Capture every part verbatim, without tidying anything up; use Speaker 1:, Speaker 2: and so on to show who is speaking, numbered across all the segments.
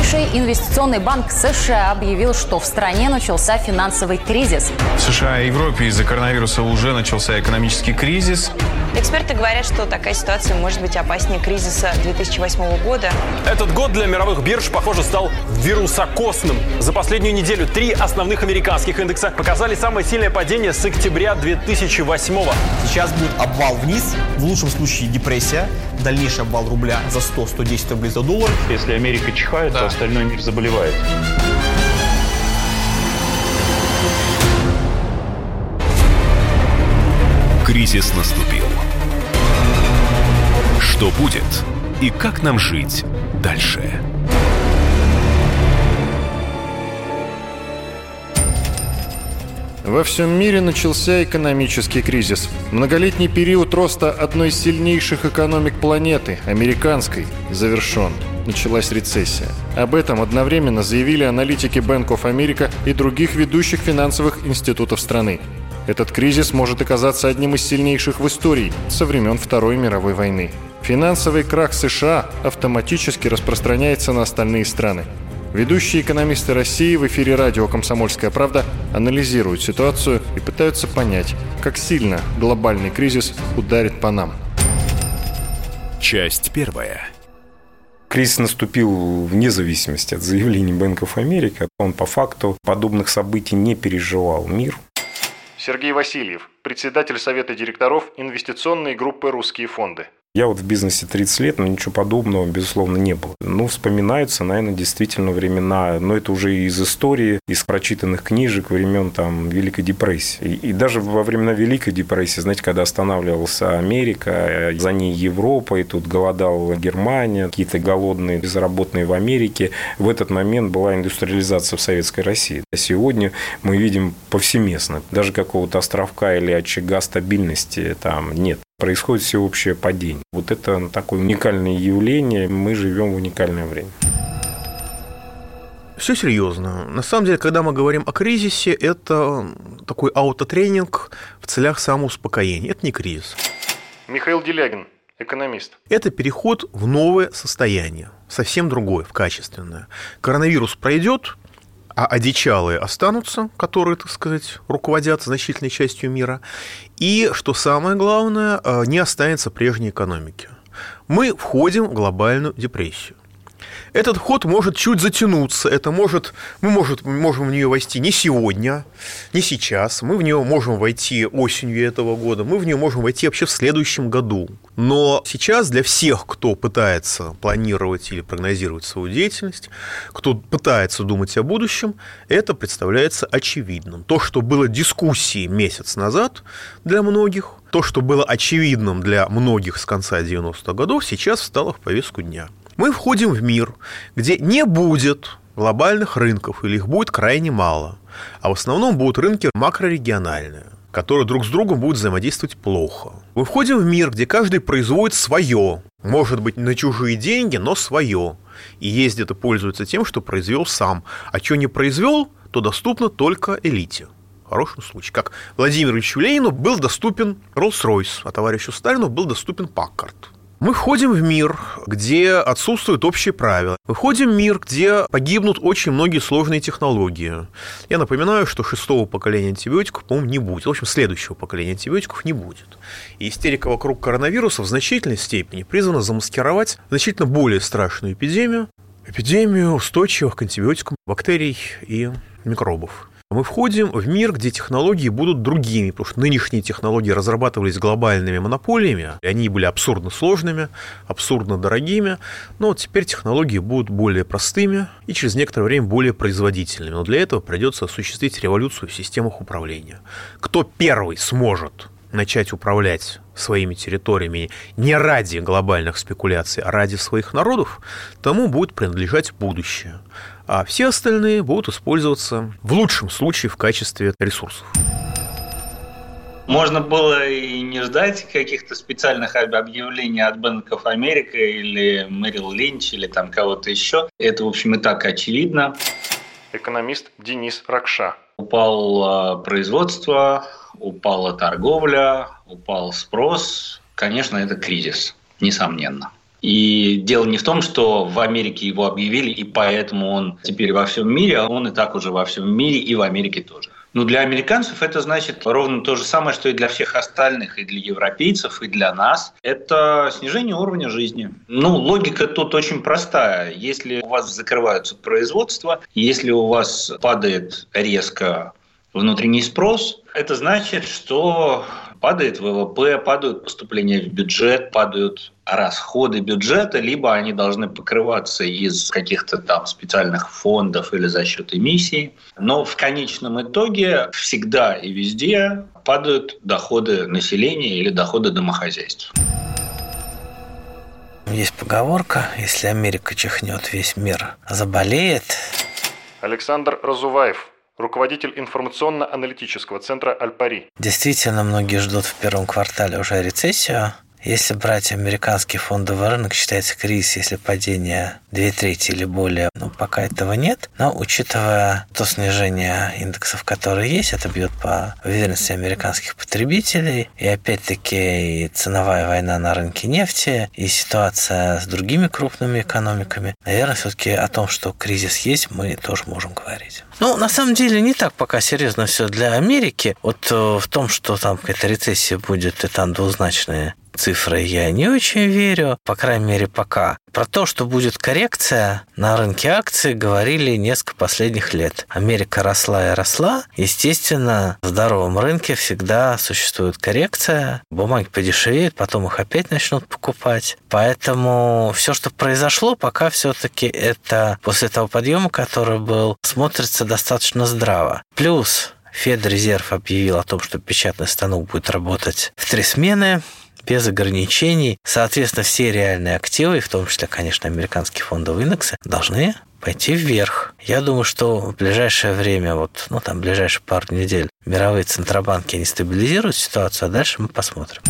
Speaker 1: Крупнейший инвестиционный банк США объявил, что в стране начался финансовый кризис.
Speaker 2: В США и Европе из-за коронавируса уже начался экономический кризис.
Speaker 3: Эксперты говорят, что такая ситуация может быть опаснее кризиса две тысячи восьмого года.
Speaker 4: Этот год для мировых бирж, похоже, стал вирусокосным. За последнюю неделю три основных американских индекса показали самое сильное падение с октября две тысячи восьмого.
Speaker 5: Сейчас будет обвал вниз, в лучшем случае депрессия, дальнейший обвал рубля за сто - сто десять рублей за доллар.
Speaker 6: Если Америка чихает, да, то остальной мир заболевает.
Speaker 7: Кризис наступил. Что будет и как нам жить дальше?
Speaker 8: Во всем мире начался экономический кризис. Многолетний период роста одной из сильнейших экономик планеты, американской, завершен. Началась рецессия. Об этом одновременно заявили аналитики Bank of America и других ведущих финансовых институтов страны. Этот кризис может оказаться одним из сильнейших в истории со времен Второй мировой войны. Финансовый крах США автоматически распространяется на остальные страны. Ведущие экономисты России в эфире радио «Комсомольская правда» анализируют ситуацию и пытаются понять, как сильно глобальный кризис ударит по нам.
Speaker 7: Часть первая.
Speaker 9: Кризис наступил вне зависимости от заявлений Bank of America. Он по факту подобных событий не переживал мир.
Speaker 8: Сергей Васильев, председатель Совета директоров инвестиционной группы «Русские фонды».
Speaker 9: Я вот в бизнесе тридцать лет, но ничего подобного, безусловно, не было. Ну, вспоминаются, наверное, действительно времена, но это уже из истории, из прочитанных книжек времен там Великой депрессии. И, и даже во времена Великой депрессии, знаете, когда останавливалась Америка, за ней Европа, и тут голодала Германия, какие-то голодные, безработные в Америке, в этот момент была индустриализация в Советской России. А сегодня мы видим повсеместно, даже какого-то островка или очага стабильности там нет. Происходит всеобщее падение. Вот это такое уникальное явление. Мы живем в уникальное время.
Speaker 10: Все серьезно. На самом деле, когда мы говорим о кризисе, это такой аутотренинг в целях самоуспокоения. Это не кризис.
Speaker 8: Михаил Делягин, экономист.
Speaker 10: Это переход в новое состояние. Совсем другое, в качественное. Коронавирус пройдет, а одичалые останутся, которые, так сказать, руководят значительной частью мира. И, что самое главное, не останется прежней экономики. Мы входим в глобальную депрессию. Этот ход может чуть затянуться, это может, мы может, можем в нее войти не сегодня, не сейчас, мы в нее можем войти осенью этого года, мы в нее можем войти вообще в следующем году. Но сейчас для всех, кто пытается планировать или прогнозировать свою деятельность, кто пытается думать о будущем, это представляется очевидным. То, что было дискуссией месяц назад для многих, то, что было очевидным для многих с конца девяностых годов, сейчас встало в повестку дня. Мы входим в мир, где не будет глобальных рынков, или их будет крайне мало, а в основном будут рынки макрорегиональные, которые друг с другом будут взаимодействовать плохо. Мы входим в мир, где каждый производит свое, может быть, на чужие деньги, но свое, и ездит и пользуется тем, что произвел сам, а что не произвел, то доступно только элите. В хорошем случае, как Владимиру Ильичу Ленину был доступен Роллс-Ройс, а товарищу Сталину был доступен Паккард. Мы входим в мир, где отсутствуют общие правила. Мы входим в мир, где погибнут очень многие сложные технологии. Я напоминаю, что шестого поколения антибиотиков, по-моему, не будет. В общем, следующего поколения антибиотиков не будет. И истерика вокруг коронавируса в значительной степени призвана замаскировать значительно более страшную эпидемию. Эпидемию устойчивых к антибиотикам бактерий и микробов. Мы входим в мир, где технологии будут другими, потому что нынешние технологии разрабатывались глобальными монополиями, и они были абсурдно сложными, абсурдно дорогими, но вот теперь технологии будут более простыми и через некоторое время более производительными. Но для этого придется осуществить революцию в системах управления. Кто первый сможет начать управлять своими территориями не ради глобальных спекуляций, а ради своих народов, тому будет принадлежать будущее. А все остальные будут использоваться в лучшем случае в качестве ресурсов.
Speaker 11: Можно было и не ждать каких-то специальных объявлений от Bank of America или Merrill Lynch или там кого-то еще. Это, в общем, и так очевидно.
Speaker 8: Экономист Денис Ракша.
Speaker 11: Упало производство, упала торговля, упал спрос. Конечно, это кризис, несомненно. И дело не в том, что в Америке его объявили, и поэтому он теперь во всем мире, а он и так уже во всем мире, и в Америке тоже. Но для американцев это значит ровно то же самое, что и для всех остальных, и для европейцев, и для нас. Это снижение уровня жизни. Ну, логика тут очень простая. Если у вас закрываются производства, если у вас падает резко внутренний спрос, это значит, что падает ВВП, падают поступления в бюджет, падают расходы бюджета, либо они должны покрываться из каких-то там специальных фондов или за счет эмиссий. Но в конечном итоге всегда и везде падают доходы населения или доходы домохозяйств.
Speaker 12: Есть поговорка: если Америка чихнет, весь мир заболеет.
Speaker 8: Александр Разуваев, руководитель информационно-аналитического центра «Аль-Пари».
Speaker 12: Действительно, многие ждут в первом квартале уже рецессию. Если брать американский фондовый рынок, считается кризис, если падение две трети или более, ну, пока этого нет. Но учитывая то снижение индексов, которые есть, это бьет по уверенности американских потребителей. И опять-таки и ценовая война на рынке нефти, и ситуация с другими крупными экономиками. Наверное, все-таки о том, что кризис есть, мы тоже можем говорить. Ну, на самом деле, не так пока серьезно все для Америки. Вот в том, что там какая-то рецессия будет, и там двузначные цифры, я не очень верю, по крайней мере, пока. Про то, что будет коррекция на рынке акций, говорили несколько последних лет. Америка росла и росла. Естественно, в здоровом рынке всегда существует коррекция. Бумаги подешевеют, потом их опять начнут покупать. Поэтому все, что произошло, пока все-таки это после того подъема, который был, смотрится достаточно здраво. Плюс Федрезерв объявил о том, что печатный станок будет работать в три смены, без ограничений. Соответственно, все реальные активы, в том числе, конечно, американские фондовые индексы, должны пойти вверх. Я думаю, что в ближайшее время, вот, ну, там, в ближайшие пару недель, мировые центробанки, они стабилизируют ситуацию, а дальше мы посмотрим.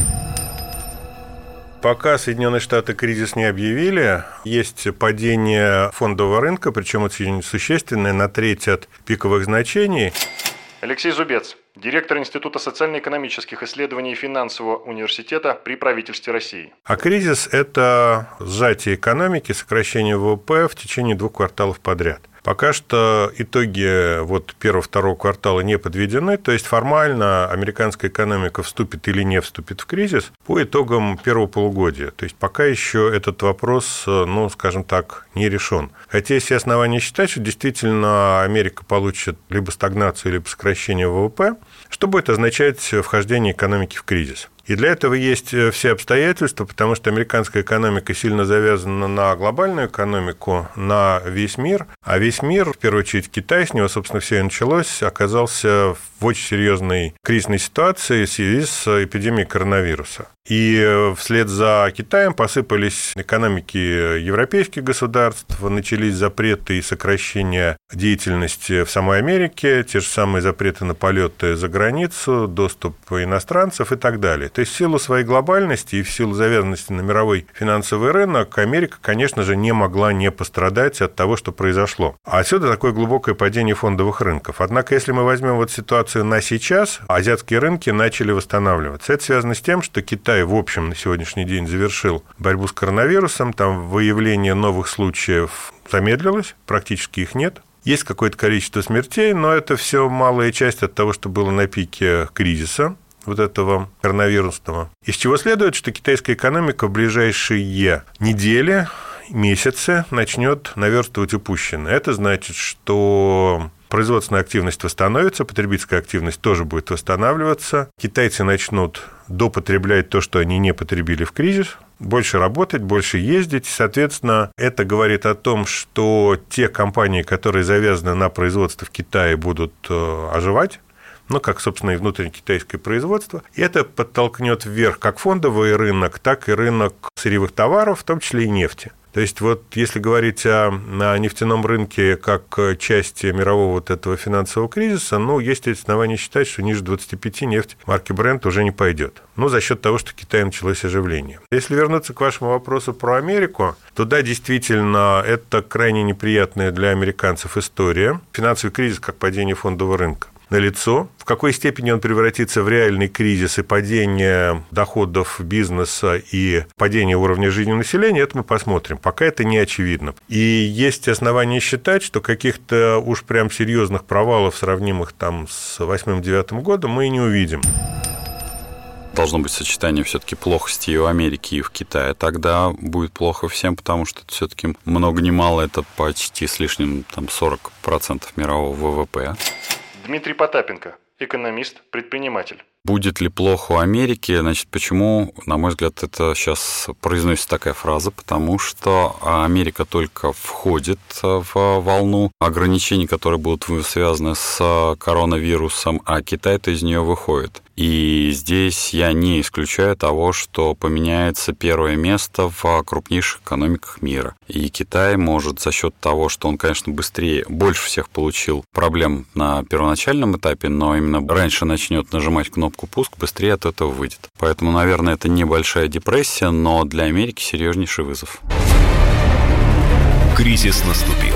Speaker 13: Пока Соединенные Штаты кризис не объявили, есть падение фондового рынка, причем очень существенное, на треть от пиковых значений.
Speaker 8: Алексей Зубец, директор Института социально-экономических исследований Финансового университета при правительстве России.
Speaker 13: А кризис – это сжатие экономики, сокращение ВВП в течение двух кварталов подряд. Пока что итоги вот первого-второго квартала не подведены, то есть формально американская экономика вступит или не вступит в кризис по итогам первого полугодия. То есть пока еще этот вопрос, ну, скажем так, не решен. Хотя есть основания считать, что действительно Америка получит либо стагнацию, либо сокращение ВВП, что будет означать вхождение экономики в кризис. И для этого есть все обстоятельства, потому что американская экономика сильно завязана на глобальную экономику, на весь мир. А весь мир, в первую очередь Китай, с него, собственно, все и началось, оказался в очень серьезной кризисной ситуации в связи с эпидемией коронавируса. И вслед за Китаем посыпались экономики европейских государств, начались запреты и сокращения деятельности в самой Америке, те же самые запреты на полеты за границу, доступ иностранцев и так далее. То есть в силу своей глобальности и в силу завязанности на мировой финансовый рынок Америка, конечно же, не могла не пострадать от того, что произошло. А отсюда такое глубокое падение фондовых рынков. Однако, если мы возьмем вот ситуацию на сейчас, азиатские рынки начали восстанавливаться. Это связано с тем, что Китай, в общем, на сегодняшний день завершил борьбу с коронавирусом, там выявление новых случаев замедлилось, практически их нет. Есть какое-то количество смертей, но это все малая часть от того, что было на пике кризиса, вот этого коронавирусного. Из чего следует, что китайская экономика в ближайшие недели, месяцы начнет наверстывать упущенное. Это значит, что производственная активность восстановится, потребительская активность тоже будет восстанавливаться. Китайцы начнут допотреблять то, что они не потребили в кризис, больше работать, больше ездить. Соответственно, это говорит о том, что те компании, которые завязаны на производство в Китае, будут оживать. Ну, как, собственно, и внутреннее китайское производство. И это подтолкнет вверх как фондовый рынок, так и рынок сырьевых товаров, в том числе и нефти. То есть, вот если говорить о, о нефтяном рынке как части мирового вот этого финансового кризиса, ну, есть основания считать, что ниже двадцати пяти нефть марки Brent уже не пойдет. Ну, за счет того, что в Китае началось оживление. Если вернуться к вашему вопросу про Америку, то да, действительно, это крайне неприятная для американцев история. Финансовый кризис как падение фондового рынка. налицо. В какой степени он превратится в реальный кризис и падение доходов бизнеса и падение уровня жизни населения, это мы посмотрим. Пока это не очевидно. И есть основания считать, что каких-то уж прям серьезных провалов, сравнимых там с восьмым-девятым годом, мы и не увидим.
Speaker 14: Должно быть сочетание все-таки плохости и в Америке, и в Китае. Тогда будет плохо всем, потому что это все-таки много ни мало, это почти с лишним там, сорок процентов мирового ВВП.
Speaker 8: Дмитрий Потапенко, экономист, предприниматель.
Speaker 14: Будет ли плохо у Америки? Значит, почему, на мой взгляд, это сейчас произносится такая фраза? Потому что Америка только входит в волну ограничений, которые будут связаны с коронавирусом, а Китай-то из нее выходит. И здесь я не исключаю того, что поменяется первое место в крупнейших экономиках мира. И Китай может за счет того, что он, конечно, быстрее, больше всех получил проблем на первоначальном этапе, но именно раньше начнет нажимать кнопку пуск, быстрее от этого выйдет. Поэтому, наверное, это небольшая депрессия, но для Америки серьезнейший вызов.
Speaker 7: Кризис наступил.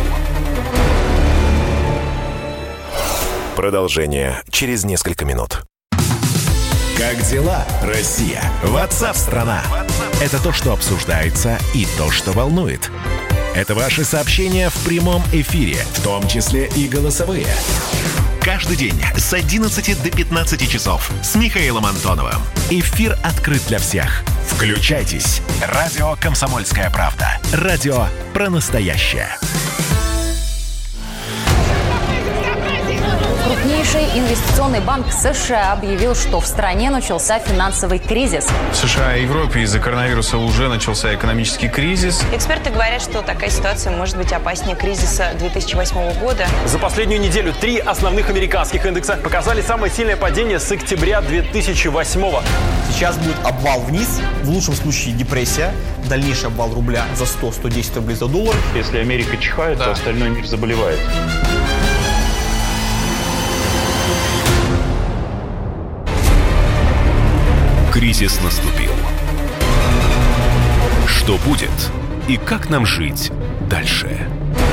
Speaker 7: Продолжение через несколько минут. Как дела, Россия? Ватсап-страна! Это то, что обсуждается и то, что волнует. Это ваши сообщения в прямом эфире, в том числе и голосовые. Каждый день с одиннадцати до пятнадцати часов с Михаилом Антоновым. Эфир открыт для всех. Включайтесь. Радио «Комсомольская правда». Радио про настоящее.
Speaker 1: Крупнейший инвестиционный банк США объявил, что в стране начался финансовый кризис.
Speaker 2: В США и Европе из-за коронавируса уже начался экономический кризис.
Speaker 3: Эксперты говорят, что такая ситуация может быть опаснее кризиса две тысячи восьмого года.
Speaker 4: За последнюю неделю три основных американских индекса показали самое сильное падение с октября две тысячи восьмого.
Speaker 5: Сейчас будет обвал вниз, в лучшем случае депрессия, дальнейший обвал рубля за сто - сто десять рублей за доллар.
Speaker 6: Если Америка чихает, да, то остальной мир заболевает.
Speaker 7: Кризис наступил. Что будет и как нам жить дальше?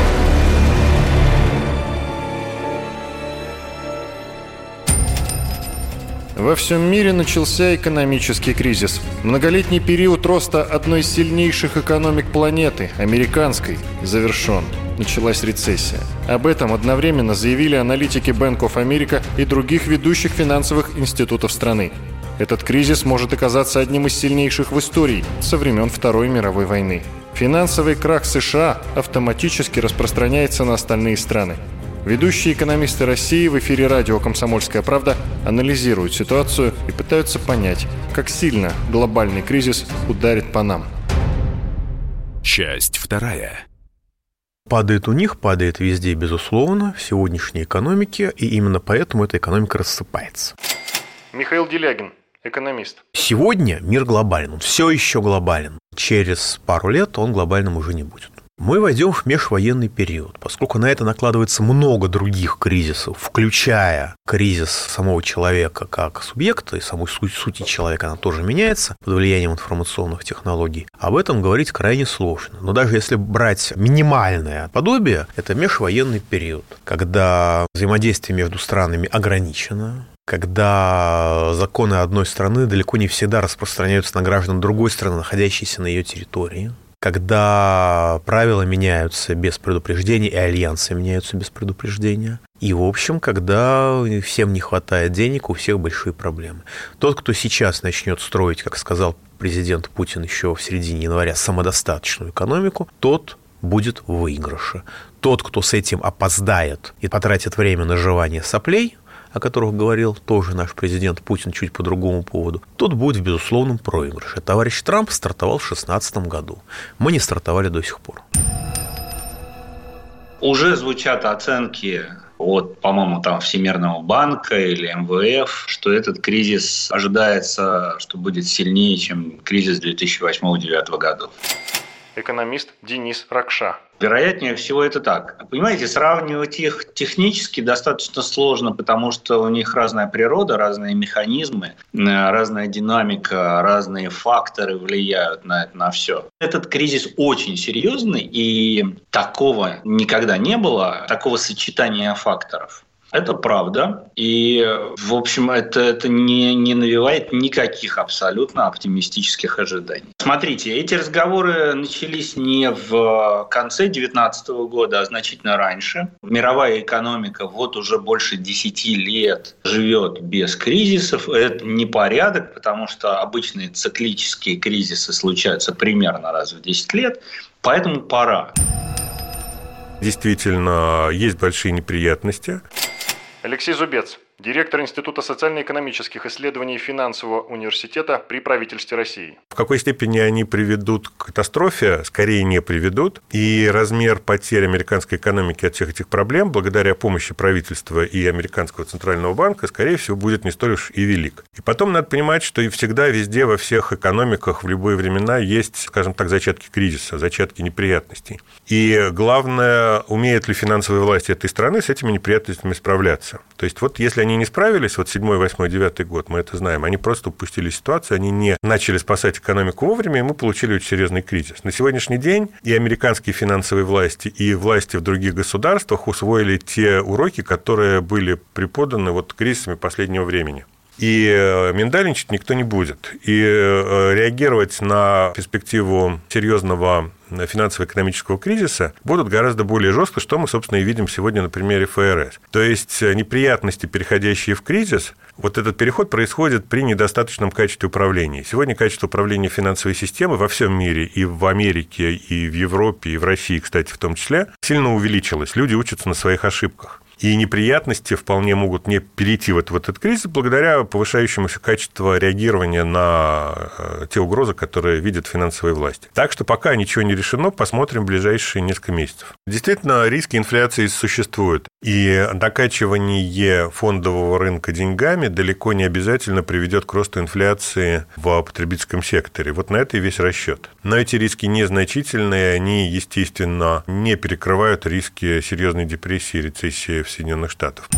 Speaker 8: Во всем мире начался экономический кризис. Многолетний период роста одной из сильнейших экономик планеты, американской, завершен. Началась рецессия. Об этом одновременно заявили аналитики Bank of America и других ведущих финансовых институтов страны. Этот кризис может оказаться одним из сильнейших в истории со времен Второй мировой войны. Финансовый крах США автоматически распространяется на остальные страны. Ведущие экономисты России в эфире радио «Комсомольская правда» анализируют ситуацию и пытаются понять, как сильно глобальный кризис ударит по нам.
Speaker 7: Часть вторая.
Speaker 10: Падает у них, падает везде, безусловно, в сегодняшней экономике, и именно поэтому эта экономика рассыпается.
Speaker 8: Михаил Делягин, экономист.
Speaker 10: Сегодня мир глобален, он все еще глобален. Через пару лет он глобальным уже не будет. Мы войдем в межвоенный период, поскольку на это накладывается много других кризисов, включая кризис самого человека как субъекта, и самой суть, сути человека она тоже меняется под влиянием информационных технологий. Об этом говорить крайне сложно. Но даже если брать минимальное подобие, это межвоенный период, когда взаимодействие между странами ограничено, когда законы одной страны далеко не всегда распространяются на граждан другой страны, находящейся на ее территории, когда правила меняются без предупреждения и альянсы меняются без предупреждения. И, в общем, когда всем не хватает денег, у всех большие проблемы. Тот, кто сейчас начнет строить, как сказал президент Путин еще в середине января, самодостаточную экономику, тот будет в выигрыше. Тот, кто с этим опоздает и потратит время на жевание соплей, о которых говорил тоже наш президент Путин чуть по другому поводу, тот будет в безусловном проигрыше. Товарищ Трамп стартовал в две тысячи шестнадцатом году. Мы не стартовали до сих пор.
Speaker 11: Уже звучат оценки от, по-моему, там Всемирного банка или эм вэ эф, что этот кризис ожидается, что будет сильнее, чем кризис две тысячи восьмого - две тысячи девятого годов.
Speaker 8: Экономист Денис Ракша.
Speaker 11: Вероятнее всего это так. Понимаете, сравнивать их технически достаточно сложно, потому что у них разная природа, разные механизмы, разная динамика, разные факторы влияют на это, на все. Этот кризис очень серьезный, и такого никогда не было, такого сочетания факторов. Это правда. И, в общем, это, это не, не навевает никаких абсолютно оптимистических ожиданий. Смотрите, эти разговоры начались не в конце две тысячи девятнадцатого года, а значительно раньше. Мировая экономика вот уже больше десяти лет живет без кризисов. Это не порядок, потому что обычные циклические кризисы случаются примерно раз в десять лет. Поэтому пора.
Speaker 13: Действительно, есть большие неприятности.
Speaker 8: Алексей Зубец, директор Института социально-экономических исследований Финансового университета при правительстве России.
Speaker 13: В какой степени они приведут к катастрофе, скорее не приведут. И размер потерь американской экономики от всех этих проблем, благодаря помощи правительства и американского центрального банка, скорее всего, будет не столь уж и велик. И потом надо понимать, что и всегда, везде, во всех экономиках в любые времена есть, скажем так, зачатки кризиса, зачатки неприятностей. И главное, умеют ли финансовые власти этой страны с этими неприятностями справляться. То есть вот если они не справились, вот седьмой, восьмой, девятый год, мы это знаем, они просто упустили ситуацию, они не начали спасать экономику вовремя, и мы получили очень серьезный кризис. На сегодняшний день и американские финансовые власти, и власти в других государствах усвоили те уроки, которые были преподаны вот кризисами последнего времени. И миндальничать никто не будет. И реагировать на перспективу серьезного финансово-экономического кризиса будут гораздо более жестко, что мы, собственно, и видим сегодня на примере эф эр эс. То есть неприятности, переходящие в кризис, вот этот переход происходит при недостаточном качестве управления. Сегодня качество управления финансовой системы во всем мире, и в Америке, и в Европе, и в России, кстати, в том числе, сильно увеличилось. Люди учатся на своих ошибках. И неприятности вполне могут не перейти вот в этот кризис благодаря повышающемуся качеству реагирования на те угрозы, которые видят финансовые власти. Так что пока ничего не решено, посмотрим в ближайшие несколько месяцев. Действительно, риски инфляции существуют. И накачивание фондового рынка деньгами далеко не обязательно приведет к росту инфляции в потребительском секторе. Вот на это и весь расчет. Но эти риски незначительные, они, естественно, не перекрывают риски серьезной депрессии и рецессии в Соединенных Штатах.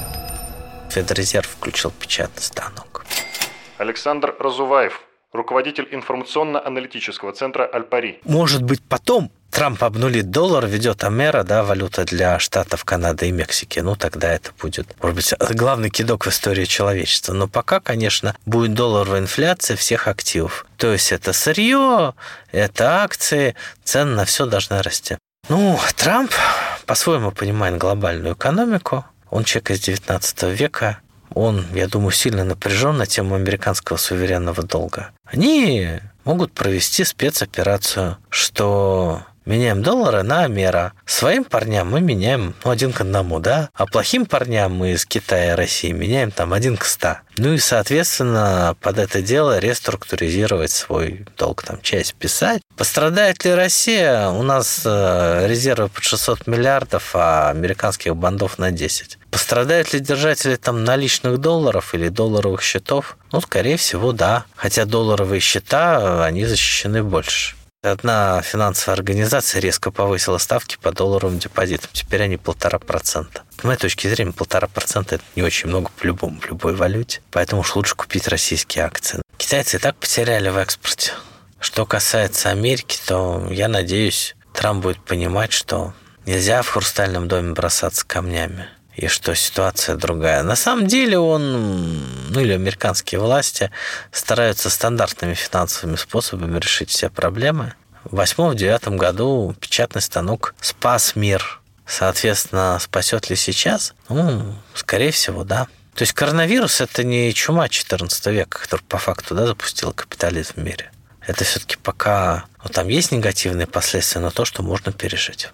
Speaker 12: Федрезерв включил печатный станок.
Speaker 8: Александр Разуваев, руководитель информационно-аналитического центра «Аль-Пари».
Speaker 12: Может быть, потом Трамп обнулит доллар, ведет Амера, да, валюта для Штатов, Канады и Мексики. Ну, тогда это будет, может быть, главный кидок в истории человечества. Но пока, конечно, будет долларовая инфляция всех активов. То есть это сырье, это акции, цены на все должны расти. Ну, Трамп по-своему понимает глобальную экономику. Он человек из девятнадцатого века. Он, я думаю, сильно напряжен на тему американского суверенного долга. Они могут провести спецоперацию, что меняем доллары на Амера. Своим парням мы меняем ну, один к одному, да? А плохим парням мы из Китая и России меняем там один к ста. Ну и, соответственно, под это дело реструктуризировать свой долг, там часть писать. Пострадает ли Россия? У нас резервы под шестьсот миллиардов, а американских бандов на десять. Пострадают ли держатели там наличных долларов или долларовых счетов? Ну, скорее всего, да. Хотя долларовые счета, они защищены больше. Одна финансовая организация резко повысила ставки по долларовым депозитам. Теперь они полтора процента. С моей точки зрения, полтора процента – это не очень много по-любому, в любой валюте. Поэтому уж лучше купить российские акции. Китайцы и так потеряли в экспорте. Что касается Америки, то я надеюсь, Трамп будет понимать, что нельзя в хрустальном доме бросаться камнями. И что ситуация другая. На самом деле он, ну или американские власти стараются стандартными финансовыми способами решить все проблемы. В восьмом-девятом году печатный станок спас мир. Соответственно, спасет ли сейчас? Ну, скорее всего, да. То есть коронавирус – это не чума четырнадцатого века, которая по факту да, запустила капитализм в мире. Это все-таки пока... Ну, там есть негативные последствия, но то, что можно пережить.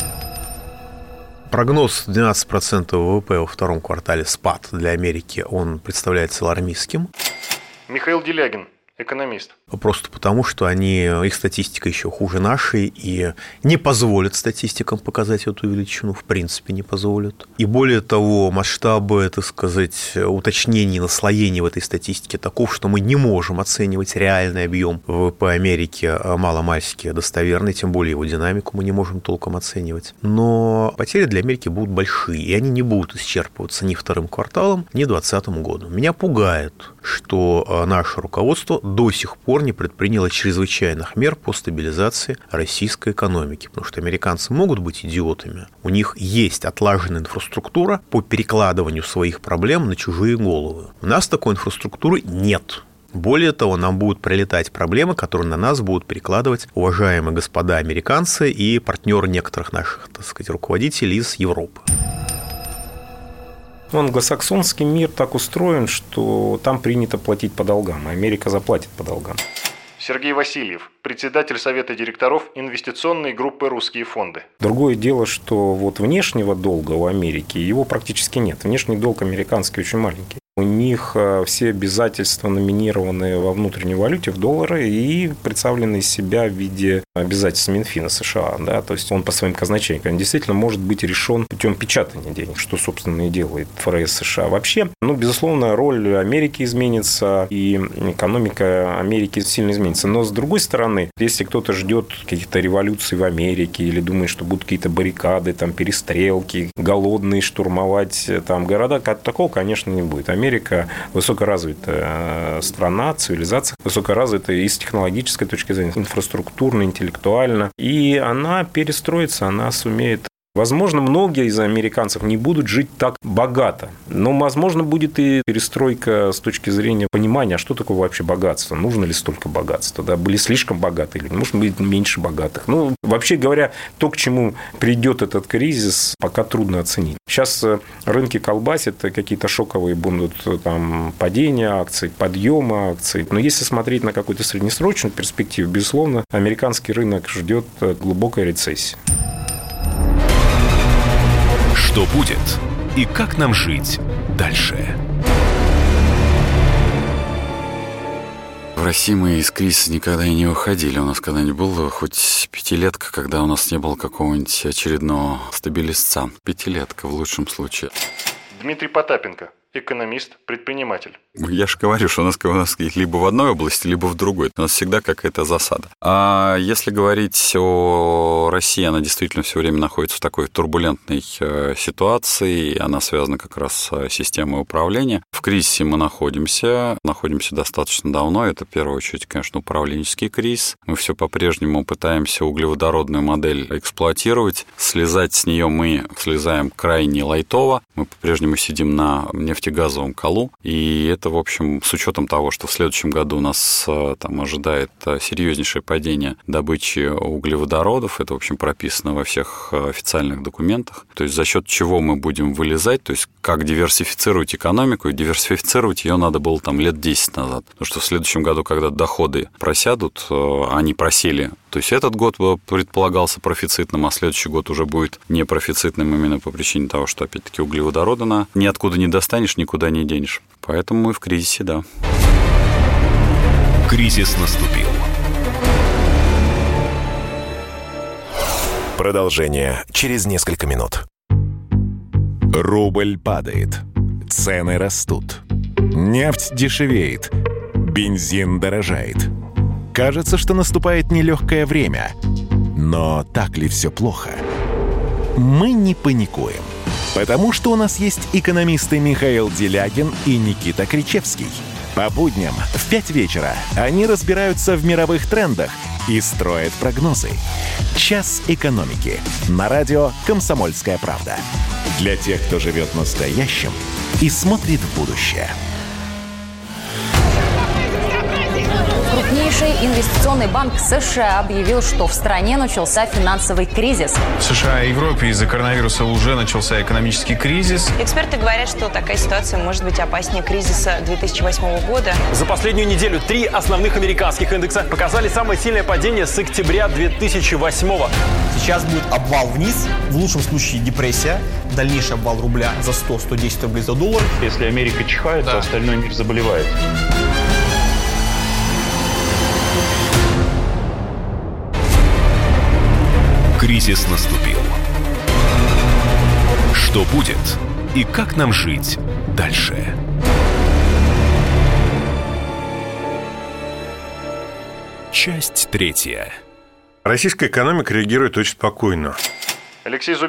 Speaker 10: Прогноз двенадцать процентов вэ вэ пэ во втором квартале спад для Америки, он представляется алармистским.
Speaker 8: Михаил Делягин, экономист.
Speaker 10: Просто потому, что они, их статистика еще хуже нашей и не позволят статистикам показать эту величину, в принципе не позволят. И более того, масштабы, так сказать, уточнений, наслоений в этой статистике таков, что мы не можем оценивать реальный объем вэ вэ пэ Америки маломальски достоверный, тем более его динамику мы не можем толком оценивать. Но потери для Америки будут большие, и они не будут исчерпываться ни вторым кварталом, ни двадцатым годом. Меня пугает, что наше руководство до сих пор пор не предприняла чрезвычайных мер по стабилизации российской экономики. Потому что американцы могут быть идиотами. У них есть отлаженная инфраструктура по перекладыванию своих проблем на чужие головы. У нас такой инфраструктуры нет. Более того, нам будут прилетать проблемы, которые на нас будут перекладывать уважаемые господа американцы и партнеры некоторых наших, так сказать, руководителей из Европы.
Speaker 9: Англосаксонский мир так устроен, что там принято платить по долгам, а Америка заплатит по долгам.
Speaker 8: Сергей Васильев, председатель Совета директоров инвестиционной группы «Русские фонды».
Speaker 9: Другое дело, что вот внешнего долга у Америки, его практически нет. Внешний долг американский очень маленький. У них все обязательства номинированы во внутренней валюте в доллары и представлены из себя в виде обязательств Минфина США. Да? То есть он по своим казначейкам действительно может быть решен путем печатания денег, что, собственно, и делает ФРС США. Вообще, ну, безусловно, роль Америки изменится, и экономика Америки сильно изменится. Но, с другой стороны, если кто-то ждет каких-то революций в Америке или думает, что будут какие-то баррикады, там, перестрелки, голодные штурмовать там, города, такого, конечно, не будет. Америка высокоразвитая страна, цивилизация, высокоразвитая и с технологической точки зрения, инфраструктурно, интеллектуально. И она перестроится, она сумеет. Возможно, многие из американцев не будут жить так богато, но, возможно, будет и перестройка с точки зрения понимания, а что такое вообще богатство, нужно ли столько богатства, да, были слишком богаты или, может быть, меньше богатых. Ну, вообще говоря, то, к чему придет этот кризис, пока трудно оценить. Сейчас рынки колбасят, какие-то шоковые будут там падения акций, подъемы акций, но если смотреть на какую-то среднесрочную перспективу, безусловно, американский рынок ждет глубокой рецессии.
Speaker 7: Что будет и как нам жить дальше?
Speaker 14: В России мы из кризиса никогда и не выходили. У нас когда-нибудь было хоть пятилетка, когда у нас не было какого-нибудь очередного стабилизца. Пятилетка в лучшем случае.
Speaker 8: Дмитрий Потапенко, экономист, предприниматель.
Speaker 14: Я же говорю, что у нас, у нас либо в одной области, либо в другой. У нас всегда какая-то засада. А если говорить о России, она действительно все время находится в такой турбулентной ситуации. Она связана как раз с системой управления. В кризисе мы находимся. Находимся достаточно давно. Это, в первую очередь, конечно, управленческий кризис. Мы все по-прежнему пытаемся углеводородную модель эксплуатировать. Слезать с нее мы слезаем крайне лайтово. Мы по-прежнему сидим на нефтегазовом колу. И это, в общем, с учетом того, что в следующем году у нас там ожидает серьезнейшее падение добычи углеводородов, это, в общем, прописано во всех официальных документах. То есть за счет чего мы будем вылезать, то есть как диверсифицировать экономику, и диверсифицировать ее надо было там лет десять назад. Потому что в следующем году, когда доходы просядут, они просели. То есть этот год предполагался профицитным, а следующий год уже будет непрофицитным именно по причине того, что, опять-таки, углеводороды на ниоткуда не достанешь, никуда не денешь. Поэтому мы в кризисе, да.
Speaker 7: Кризис наступил. Продолжение через несколько минут. Рубль падает. Цены растут. Нефть дешевеет. Бензин дорожает. Кажется, что наступает нелегкое время. Но так ли все плохо? Мы не паникуем. Потому что у нас есть экономисты Михаил Делягин и Никита Кричевский. По будням в пять вечера они разбираются в мировых трендах и строят прогнозы. «Час экономики» на радио «Комсомольская правда». Для тех, кто живет настоящим и смотрит в будущее.
Speaker 1: Крупнейший инвестиционный банк США объявил, что в стране начался финансовый кризис.
Speaker 2: В США и Европе из-за коронавируса уже начался экономический кризис.
Speaker 3: Эксперты говорят, что такая ситуация может быть опаснее кризиса две тысячи восьмого года.
Speaker 4: За последнюю неделю три основных американских индекса показали самое сильное падение с октября две тысячи восьмого.
Speaker 5: Сейчас будет обвал вниз, в лучшем случае депрессия, дальнейший обвал рубля за сто - сто десять рублей за доллар.
Speaker 6: Если Америка чихает, да, то остальной мир заболевает.
Speaker 7: Кризис наступил. Что будет и как нам жить дальше? Часть третья.
Speaker 13: Российская экономика реагирует очень спокойно.
Speaker 8: Алексей Зубец,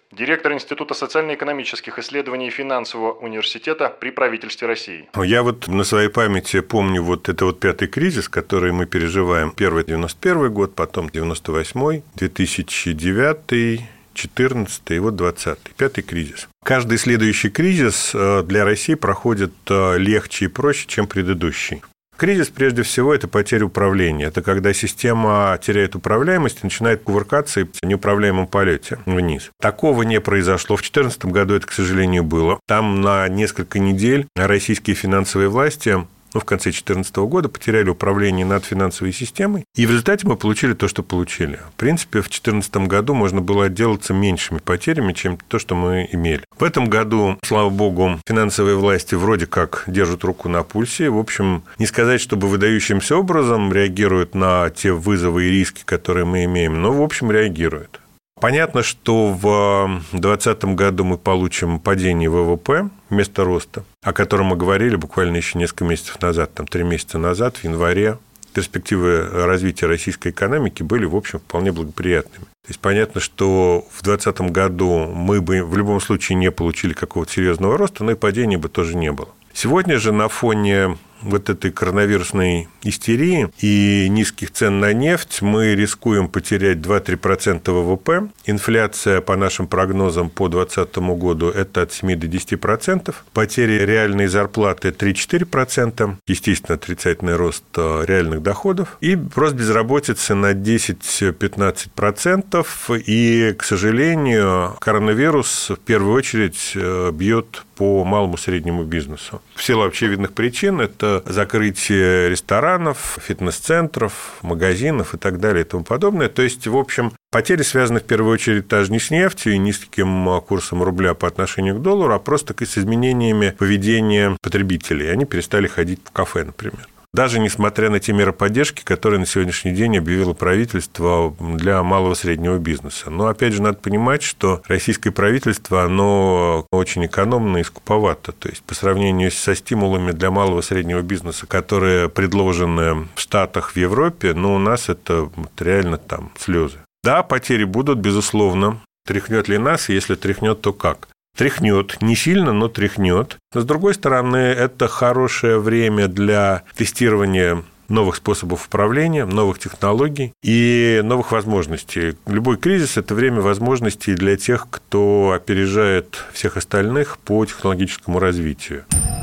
Speaker 8: директор Института социально-экономических исследований и финансового университета при правительстве России.
Speaker 13: Я вот на своей памяти помню вот это вот пятый кризис, который мы переживаем. Первый девяносто первый год, потом девяносто восьмой, две тысячи девятый, четырнадцатый и вот двадцатый. Пятый кризис. Каждый следующий кризис для России проходит легче и проще, чем предыдущий. Кризис, прежде всего, это потеря управления. Это когда система теряет управляемость и начинает кувыркаться в неуправляемом полете вниз. Такого не произошло. В две тысячи четырнадцатом году это, к сожалению, было. Там на несколько недель российские финансовые власти, ну, в конце две тысячи четырнадцатого года потеряли управление над финансовой системой, и в результате мы получили то, что получили. В принципе, в две тысячи четырнадцатом году можно было отделаться меньшими потерями, чем то, что мы имели. В этом году, слава богу, финансовые власти вроде как держат руку на пульсе. В общем, не сказать, чтобы выдающимся образом реагируют на те вызовы и риски, которые мы имеем, но, в общем, реагируют. Понятно, что в две тысячи двадцатом году мы получим падение ВВП вместо роста, о котором мы говорили буквально еще несколько месяцев назад, там три месяца назад, в январе. Перспективы развития российской экономики были, в общем, вполне благоприятными. То есть понятно, что в две тысячи двадцатом году мы бы в любом случае не получили какого-то серьезного роста, но и падения бы тоже не было. Сегодня же на фоне вот этой коронавирусной истерии и низких цен на нефть мы рискуем потерять два-три процента ВВП. Инфляция, по нашим прогнозам, по двадцатому году – это от семи до десяти процентов. Потери реальной зарплаты – три-четыре процента. Естественно, отрицательный рост реальных доходов. И рост безработицы на десять-пятнадцать процентов. И, к сожалению, коронавирус в первую очередь бьет по малому и среднему бизнесу. В силу очевидных причин это закрытие ресторанов, фитнес-центров, магазинов и так далее и тому подобное. То есть, в общем, потери связаны в первую очередь даже не с нефтью и низким курсом рубля по отношению к доллару, а просто с изменениями поведения потребителей. Они перестали ходить в кафе, например. Даже несмотря на те меры поддержки, которые на сегодняшний день объявило правительство для малого и среднего бизнеса. Но, опять же, надо понимать, что российское правительство, оно очень экономно и скуповато. То есть, по сравнению со стимулами для малого и среднего бизнеса, которые предложены в Штатах, в Европе, ну, у нас это реально там слезы. Да, потери будут, безусловно. Тряхнет ли нас? Если тряхнет, то как? Тряхнет, не сильно, но тряхнет. Но, с другой стороны, это хорошее время для тестирования новых способов управления, новых технологий и новых возможностей. Любой кризис – это время возможностей для тех, кто опережает всех остальных по технологическому развитию.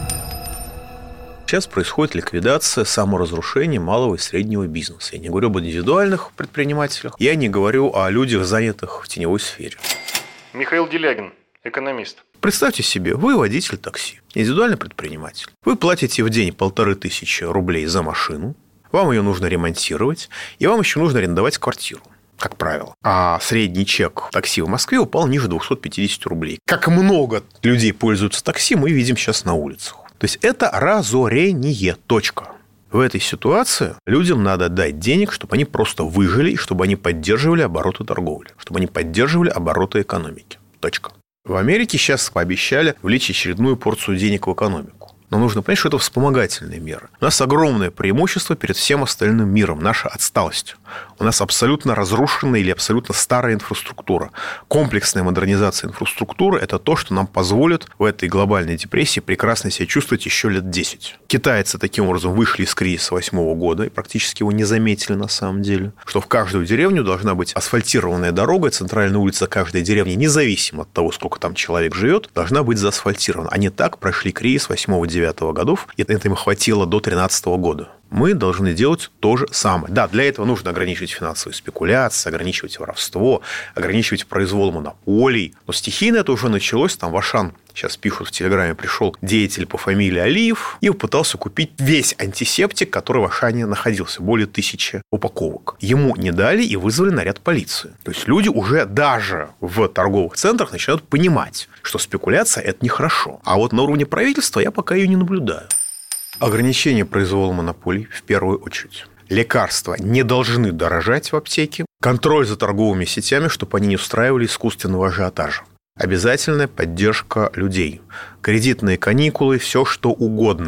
Speaker 10: Сейчас происходит ликвидация, саморазрушение малого и среднего бизнеса. Я не говорю об индивидуальных предпринимателях, я не говорю о людях, занятых в теневой сфере.
Speaker 8: Михаил Делягин, экономист.
Speaker 10: Представьте себе, вы водитель такси, индивидуальный предприниматель. Вы платите в день полторы тысячи рублей за машину, вам ее нужно ремонтировать, и вам еще нужно арендовать квартиру, как правило. А средний чек такси в Москве упал ниже двухсот пятидесяти рублей. Как много людей пользуются такси, мы видим сейчас на улицах. То есть, это разорение. Точка. В этой ситуации людям надо дать денег, чтобы они просто выжили, и чтобы они поддерживали обороты торговли, чтобы они поддерживали обороты экономики. Точка. В Америке сейчас пообещали влить очередную порцию денег в экономику. Но нужно понять, что это вспомогательные меры. У нас огромное преимущество перед всем остальным миром. Наша отсталость. У нас абсолютно разрушенная или абсолютно старая инфраструктура. Комплексная модернизация инфраструктуры – это то, что нам позволит в этой глобальной депрессии прекрасно себя чувствовать еще лет десять. Китайцы таким образом вышли из кризиса восьмого года и практически его не заметили на самом деле. Что в каждую деревню должна быть асфальтированная дорога, центральная улица каждой деревни, независимо от того, сколько там человек живет, должна быть заасфальтирована. Они так прошли кризис восьмого-девятого годов, и это им хватило до тринадцатого года. Мы должны делать то же самое. Да, для этого нужно ограничивать финансовые спекуляции, ограничивать воровство, ограничивать произвол монополий. Но стихийно это уже началось. Там в Ашан, сейчас пишут в Телеграме, пришел деятель по фамилии Алиев и попытался купить весь антисептик, который в Ашане находился. Более тысячи упаковок. Ему не дали и вызвали наряд полиции. То есть, люди уже даже в торговых центрах начинают понимать, что спекуляция – это нехорошо. А вот на уровне правительства я пока ее не наблюдаю. Ограничение произвола монополий в первую очередь. Лекарства не должны дорожать в аптеке. Контроль за торговыми сетями, чтобы они не устраивали искусственного ажиотажа. Обязательная поддержка людей. Кредитные каникулы, все что угодно.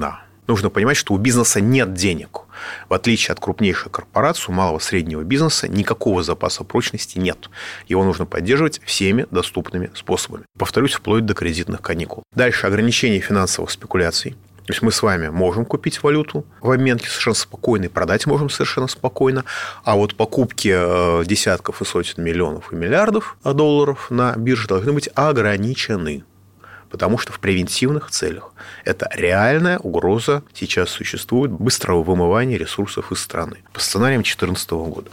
Speaker 10: Нужно понимать, что у бизнеса нет денег. В отличие от крупнейших корпораций, у малого и среднего бизнеса никакого запаса прочности нет. Его нужно поддерживать всеми доступными способами. Повторюсь, вплоть до кредитных каникул. Дальше ограничение финансовых спекуляций. То есть мы с вами можем купить валюту в обменке совершенно спокойно и продать можем совершенно спокойно. А вот покупки десятков и сотен миллионов и миллиардов долларов на бирже должны быть ограничены. Потому что в превентивных целях это реальная угроза сейчас существует быстрого вымывания ресурсов из страны. По сценариям две тысячи четырнадцатого года.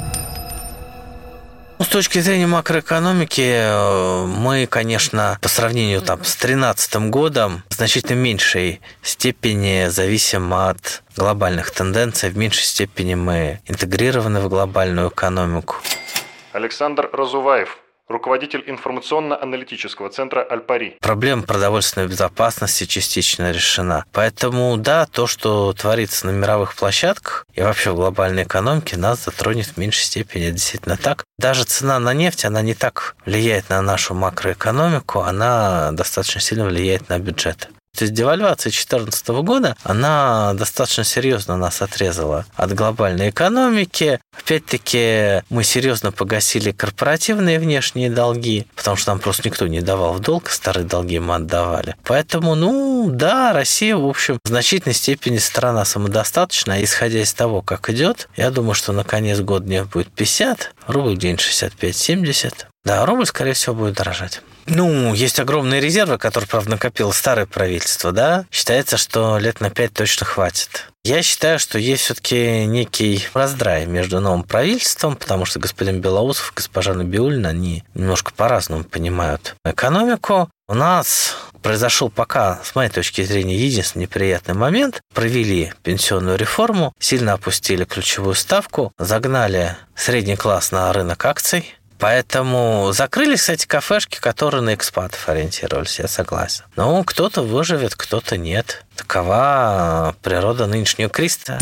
Speaker 12: С точки зрения макроэкономики, мы, конечно, по сравнению там, с две тысячи тринадцатым годом в значительно меньшей степени зависим от глобальных тенденций, в меньшей степени мы интегрированы в глобальную экономику.
Speaker 8: Александр Разуваев, руководитель информационно-аналитического центра «Альпари».
Speaker 12: Проблема продовольственной безопасности частично решена. Поэтому, да, то, что творится на мировых площадках и вообще в глобальной экономике, нас затронет в меньшей степени. Это действительно так. Даже цена на нефть, она не так влияет на нашу макроэкономику, она достаточно сильно влияет на бюджеты. То есть девальвация две тысячи четырнадцатого года, она достаточно серьезно нас отрезала от глобальной экономики. Опять-таки, мы серьезно погасили корпоративные внешние долги, потому что нам просто никто не давал в долг, старые долги мы отдавали. Поэтому, ну, да, Россия, в общем, в значительной степени страна самодостаточная. Исходя из того, как идет, я думаю, что на конец года нефть будет пятьдесят, рубль где-нибудь шестьдесят пять семьдесят. Да, рубль, скорее всего, будет дорожать. Ну, есть огромные резервы, которые, правда, накопило старое правительство, да. Считается, что лет на пять точно хватит. Я считаю, что есть все-таки некий раздрай между новым правительством, потому что господин Белоусов и госпожа Набиуллина, они немножко по-разному понимают экономику. У нас произошел пока, с моей точки зрения, единственный неприятный момент. Провели пенсионную реформу, сильно опустили ключевую ставку, загнали средний класс на рынок акций. Поэтому закрылись, кстати, кафешки, которые на экспатов ориентировались, я согласен. Но кто-то выживет, кто-то нет. Такова природа нынешнего кризиса.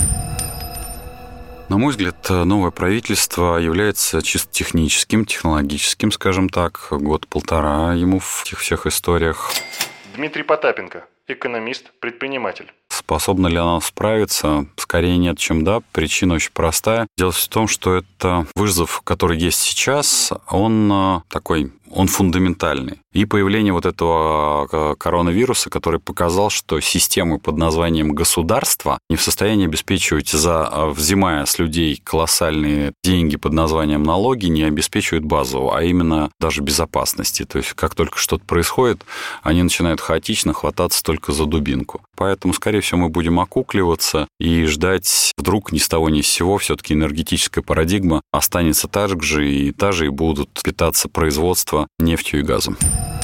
Speaker 14: На мой взгляд, новое правительство является чисто техническим, технологическим, скажем так. Год-полтора ему в этих всех историях.
Speaker 8: Дмитрий Потапенко, экономист, предприниматель.
Speaker 14: Способна ли она справиться? Скорее нет, чем да. Причина очень простая. Дело в том, что это вызов, который есть сейчас, он такой, он фундаментальный. И появление вот этого коронавируса, который показал, что системы под названием государство не в состоянии обеспечивать, за, взимая с людей колоссальные деньги под названием налоги, не обеспечивают базового, а именно даже безопасности. То есть, как только что-то происходит, они начинают хаотично хвататься только за дубинку. Поэтому, скорее всего, мы будем окукливаться и ждать вдруг ни с того ни с сего все-таки энергетическая парадигма останется та же, и та же, и будут питаться производство нефтью и газом.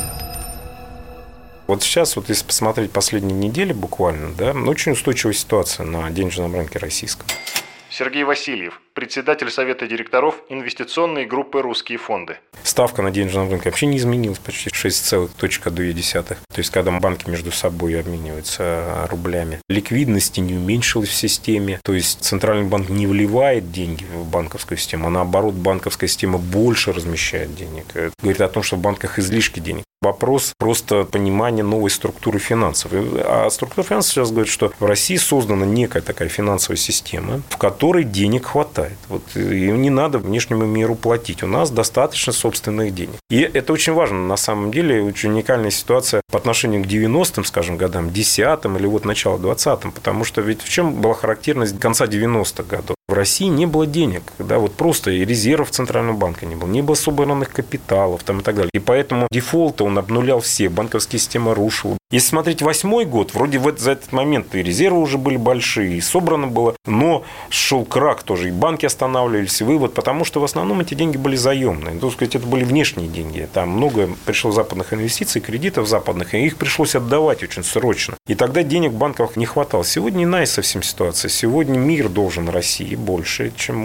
Speaker 9: Вот сейчас, вот если посмотреть последние недели буквально, да, очень устойчивая ситуация на денежном рынке российском.
Speaker 8: Сергей Васильев, председатель Совета директоров инвестиционной группы «Русские фонды».
Speaker 9: Ставка на денежном рынке вообще не изменилась, почти шесть целых две десятых. То есть, когда банки между собой обмениваются рублями. Ликвидности не уменьшилась в системе. То есть, Центральный банк не вливает деньги в банковскую систему, а наоборот, банковская система больше размещает денег. Это говорит о том, что в банках излишки денег. Вопрос просто понимания новой структуры финансов. А структура финансов сейчас говорит, что в России создана некая такая финансовая система, в которой денег хватает. Вот, и не надо внешнему миру платить. У нас достаточно собственных денег. И это очень важно. На самом деле, очень уникальная ситуация по отношению к девяностым, скажем, годам, десятым или вот начало двадцатым. Потому что ведь в чем была характерность конца девяностых годов? В России не было денег, да, вот просто и резервов Центрального банка не было, не было собранных капиталов там, и так далее. И поэтому дефолт он обнулял все, банковская система рушила. Если смотреть восьмой год, вроде в, за этот момент и резервы уже были большие, и собрано было, но шел крах тоже, и банки останавливались, и вывод, потому что в основном эти деньги были заемные. То есть, это были внешние деньги. Там много пришло западных инвестиций, кредитов западных, и их пришлось отдавать очень срочно. И тогда денег в банках не хватало. Сегодня иная совсем ситуация. Сегодня мир должен России больше, чем мы им.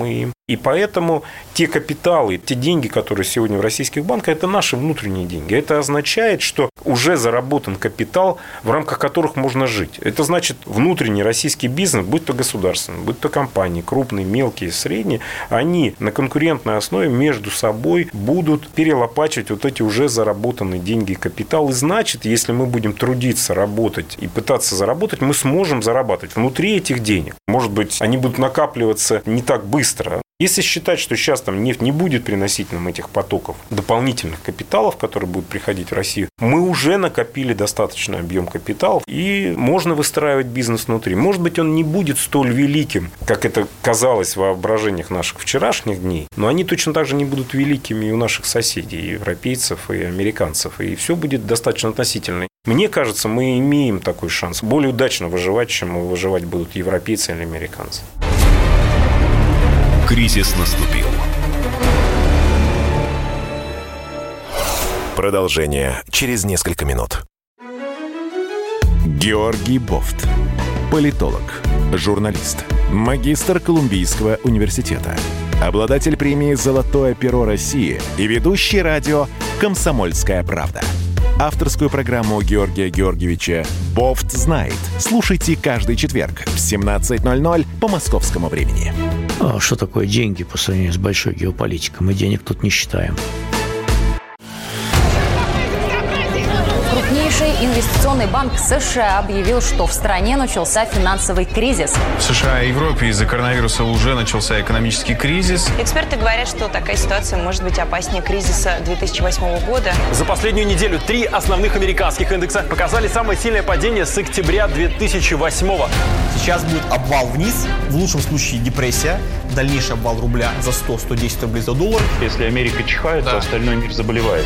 Speaker 9: И поэтому те капиталы, те деньги, которые сегодня в российских банках, это наши внутренние деньги. Это означает, что уже заработан капитал, в рамках которых можно жить. Это значит, внутренний российский бизнес, будь то государственный, будь то компании, крупные, мелкие, средние, они на конкурентной основе между собой будут перелопачивать вот эти уже заработанные деньги и капитал. И значит, если мы будем трудиться, работать и пытаться заработать, мы сможем зарабатывать внутри этих денег. Может быть, они будут накапливаться не так быстро. Если считать, что сейчас там нефть не будет приносить нам этих потоков дополнительных капиталов, которые будут приходить в Россию, мы уже накопили достаточный объем капиталов, и можно выстраивать бизнес внутри. Может быть, он не будет столь великим, как это казалось в воображениях наших вчерашних дней, но они точно так же не будут великими и у наших соседей, и европейцев, и американцев, и все будет достаточно относительно. Мне кажется, мы имеем такой шанс более удачно выживать, чем выживать будут европейцы или американцы.
Speaker 7: Кризис наступил. Продолжение через несколько минут. Георгий Бофт. Политолог, журналист, магистр Колумбийского университета, обладатель премии «Золотое перо России» и ведущий радио «Комсомольская правда». Авторскую программу Георгия Георгиевича «Бофт знает». Слушайте каждый четверг в семнадцать ноль ноль по московскому времени.
Speaker 15: А что такое деньги по сравнению с большой геополитикой? Мы денег тут не считаем.
Speaker 1: Крупнейший инвестиционный банк США объявил, что в стране начался финансовый кризис.
Speaker 2: В США и Европе из-за коронавируса уже начался экономический кризис.
Speaker 3: Эксперты говорят, что такая ситуация может быть опаснее кризиса две тысячи восьмого года.
Speaker 4: За последнюю неделю три основных американских индекса показали самое сильное падение с октября две тысячи восьмого.
Speaker 5: Сейчас будет обвал вниз, в лучшем случае депрессия, дальнейший обвал рубля за сто - сто десять рублей за доллар.
Speaker 6: Если Америка чихает, да, то остальной мир заболевает.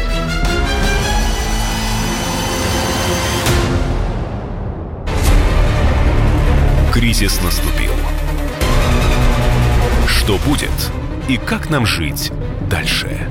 Speaker 7: Кризис наступил. Что будет и как нам жить дальше?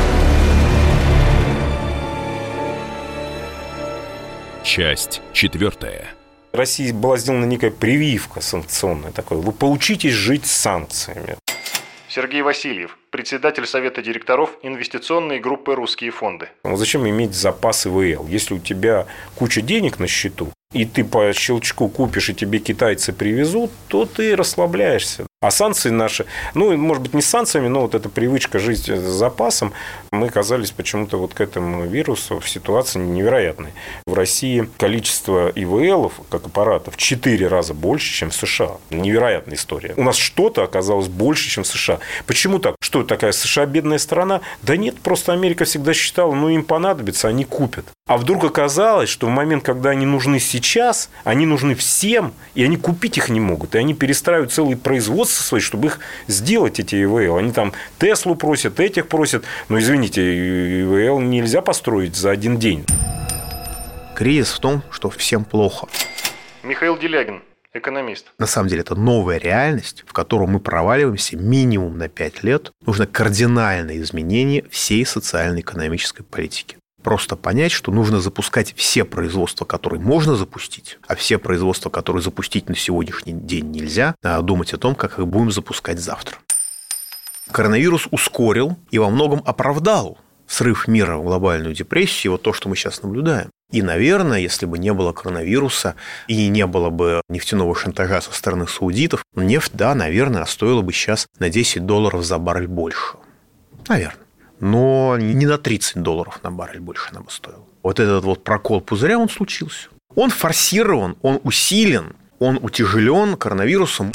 Speaker 7: Часть четвертая.
Speaker 9: России была сделана некая прививка санкционная такой. Вы поучитесь жить с санкциями.
Speaker 8: Сергей Васильев, председатель Совета директоров инвестиционной группы «Русские фонды».
Speaker 9: Зачем иметь запасы ВЛ? Если у тебя куча денег на счету, и ты по щелчку купишь, и тебе китайцы привезут, то ты расслабляешься. А санкции наши, ну, может быть, не с санкциями, но вот эта привычка жить с запасом, мы оказались почему-то вот к этому вирусу в ситуации невероятной. В России количество ИВЛов, как аппаратов, в четыре раза больше, чем в США. Невероятная история. У нас что-то оказалось больше, чем в США. Почему так? Что такая США бедная страна? Да нет, просто Америка всегда считала, ну, им понадобится, они купят. А вдруг оказалось, что в момент, когда они нужны сейчас, они нужны всем, и они купить их не могут. И они перестраивают целые производства свои, чтобы их сделать, эти ИВЛ. Они там Теслу просят, этих просят. Но, извините, ИВЛ нельзя построить за один день.
Speaker 10: Кризис в том, что всем плохо.
Speaker 8: Михаил Делягин, экономист.
Speaker 10: На самом деле, это новая реальность, в которую мы проваливаемся минимум на пять лет. Нужно кардинальное изменение всей социально-экономической политики. Просто понять, что нужно запускать все производства, которые можно запустить, а все производства, которые запустить на сегодняшний день нельзя, а думать о том, как их будем запускать завтра. Коронавирус ускорил и во многом оправдал срыв мира в глобальную депрессию, вот то, что мы сейчас наблюдаем. И, наверное, если бы не было коронавируса и не было бы нефтяного шантажа со стороны саудитов, нефть, да, наверное, стоила бы сейчас на десять долларов за баррель больше. Наверное. Но не на тридцать долларов на баррель больше она бы стоила. Вот этот вот прокол пузыря, он случился. Он форсирован, он усилен, он утяжелен коронавирусом.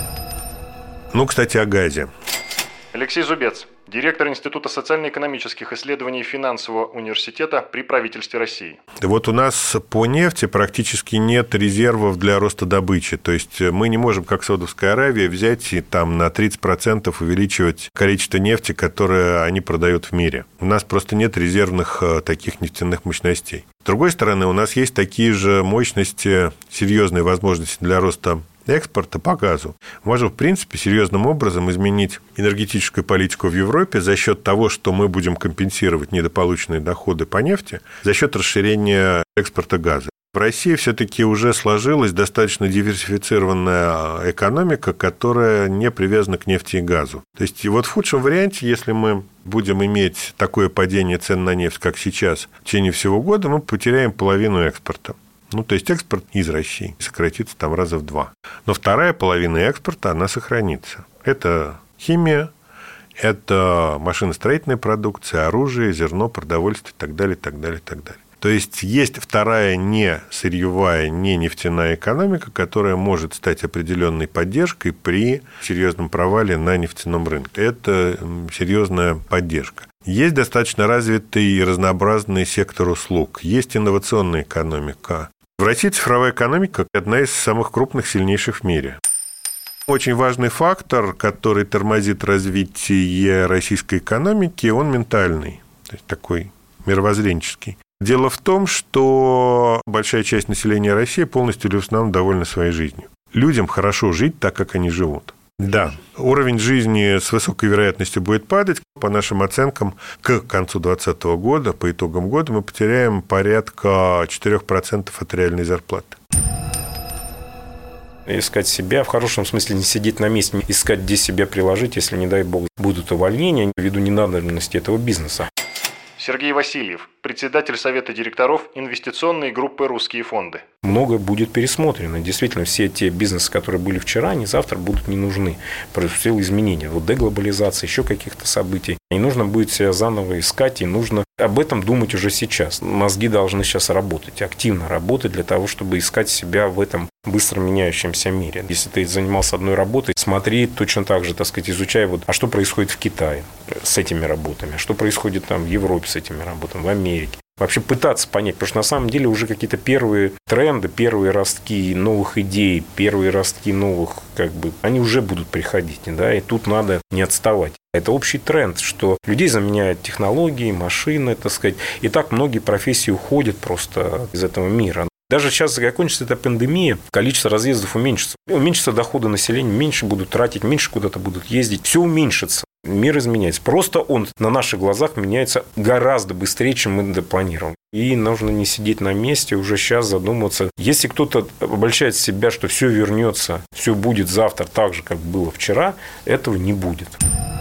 Speaker 13: Ну, кстати, о газе.
Speaker 8: Алексей Зубец, директор Института социально-экономических исследований Финансового университета при правительстве России.
Speaker 13: Вот у нас по нефти практически нет резервов для роста добычи. То есть мы не можем, как Саудовская Аравия, взять и там на тридцать процентов увеличивать количество нефти, которое они продают в мире. У нас просто нет резервных таких нефтяных мощностей. С другой стороны, у нас есть такие же мощности, серьезные возможности для роста экспорта по газу. Можем, в принципе, серьезным образом изменить энергетическую политику в Европе за счет того, что мы будем компенсировать недополученные доходы по нефти за счет расширения экспорта газа. В В России все-таки уже сложилась достаточно диверсифицированная экономика, которая не привязана к нефти и газу. То есть вот в худшем варианте, если мы будем иметь такое падение цен на нефть, как сейчас, в течение всего года, мы потеряем половину экспорта. Ну, то есть экспорт из России сократится там раза в два. Но вторая половина экспорта, она сохранится. Это химия, это машиностроительная продукция, оружие, зерно, продовольствие и так далее, и так далее, и так далее. То есть есть вторая не сырьевая, не нефтяная экономика, которая может стать определенной поддержкой при серьезном провале на нефтяном рынке. Это серьезная поддержка. Есть достаточно развитый и разнообразный сектор услуг. Есть инновационная экономика. В России цифровая экономика – одна из самых крупных, сильнейших в мире. Очень важный фактор, который тормозит развитие российской экономики, он ментальный, то есть такой мировоззренческий. Дело в том, что большая часть населения России полностью или в основном довольна своей жизнью. Людям хорошо жить так, как они живут. Да, уровень жизни с высокой вероятностью будет падать. По нашим оценкам, к концу две тысячи двадцатого года, по итогам года, мы потеряем порядка четыре процента от реальной зарплаты.
Speaker 9: Искать себя, в хорошем смысле не сидеть на месте, искать, где себя приложить, если, не дай бог, будут увольнения ввиду ненадобности этого бизнеса.
Speaker 8: Сергей Васильев, председатель Совета директоров инвестиционной группы «Русские фонды».
Speaker 9: Многое будет пересмотрено. Действительно, все те бизнесы, которые были вчера, они завтра будут не нужны. Произошло изменение. Вот деглобализация, еще каких-то событий. И нужно будет себя заново искать, и нужно об этом думать уже сейчас. Мозги должны сейчас работать, активно работать для того, чтобы искать себя в этом быстро меняющемся мире. Если ты занимался одной работой, смотри точно так же, так сказать, изучай, вот, а что происходит в Китае с этими работами, что происходит там в Европе с этими работами, в Америке. Вообще пытаться понять, потому что на самом деле уже какие-то первые тренды, первые ростки новых идей, первые ростки новых, как бы, они уже будут приходить, да, и тут надо не отставать. Это общий тренд, что людей заменяют технологии, машины, так сказать, и так многие профессии уходят просто из этого мира. Даже сейчас закончится эта пандемия, количество разъездов уменьшится. Уменьшится доходы населения, меньше будут тратить, меньше куда-то будут ездить. Все уменьшится. Мир изменяется. Просто он на наших глазах меняется гораздо быстрее, чем мы допланировали. И нужно не сидеть на месте, уже сейчас задумываться. Если кто-то обольщает себя, что все вернется, все будет завтра так же, как было вчера, этого не будет.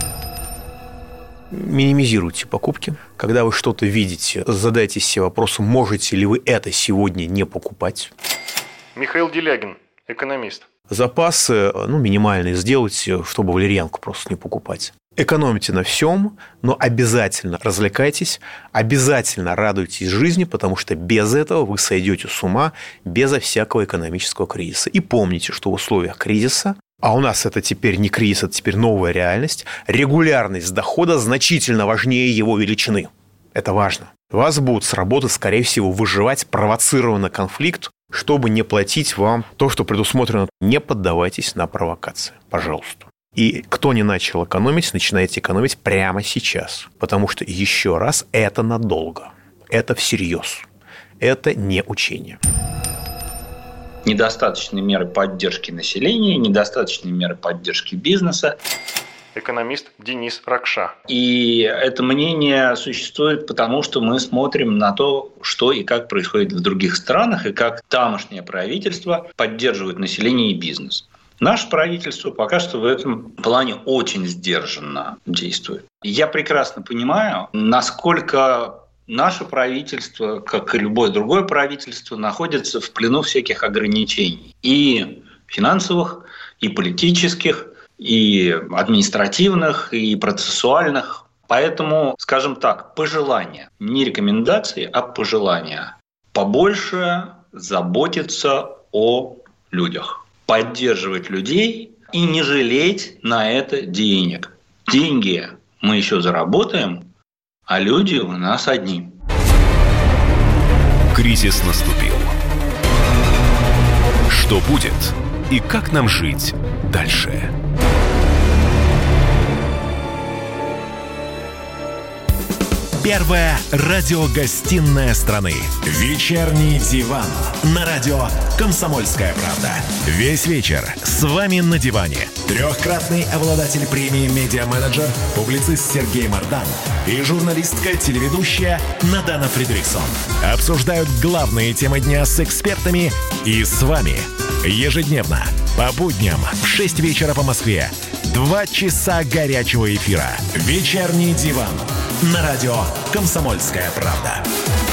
Speaker 5: Минимизируйте покупки. Когда вы что-то видите, задайте себе вопросом, можете ли вы это сегодня не покупать.
Speaker 8: Михаил Делягин, экономист.
Speaker 5: Запасы, ну, минимальные сделайте, чтобы валерьянку просто не покупать. Экономите на всем, но обязательно развлекайтесь, обязательно радуйтесь жизни, потому что без этого вы сойдете с ума, безо всякого экономического кризиса. И помните, что в условиях кризиса, а у нас это теперь не кризис, это теперь новая реальность, регулярность дохода значительно важнее его величины. Это важно. Вас будут с работы, скорее всего, выживать провоцированный конфликт, чтобы не платить вам то, что предусмотрено. Не поддавайтесь на провокации, пожалуйста. И кто не начал экономить, начинайте экономить прямо сейчас. Потому что, еще раз, это надолго. Это всерьез. Это не учение.
Speaker 11: Недостаточные меры поддержки населения, недостаточные меры поддержки бизнеса.
Speaker 8: Экономист Денис Ракша.
Speaker 11: И это мнение существует потому, что мы смотрим на то, что и как происходит в других странах, и как тамошнее правительство поддерживает население и бизнес. Наше правительство пока что в этом плане очень сдержанно действует. Я прекрасно понимаю, насколько наше правительство, как и любое другое правительство, находится в плену всяких ограничений. И финансовых, и политических, и административных, и процессуальных. Поэтому, скажем так, пожелания, не рекомендации, а пожелания. Побольше заботиться о людях. Поддерживать людей и не жалеть на это денег. Деньги мы еще заработаем, а люди у нас одни.
Speaker 7: Кризис наступил. Что будет и как нам жить дальше? Первая радиогостинная страны. Вечерний диван. На радио «Комсомольская правда». Весь вечер с вами на диване. Трехкратный обладатель премии «Медиа-менеджер», публицист Сергей Мардан и журналистка-телеведущая Надана Фридриксон обсуждают главные темы дня с экспертами и с вами. Ежедневно, по будням, в шесть вечера по Москве. Два часа горячего эфира. Вечерний диван. На радио «Комсомольская правда».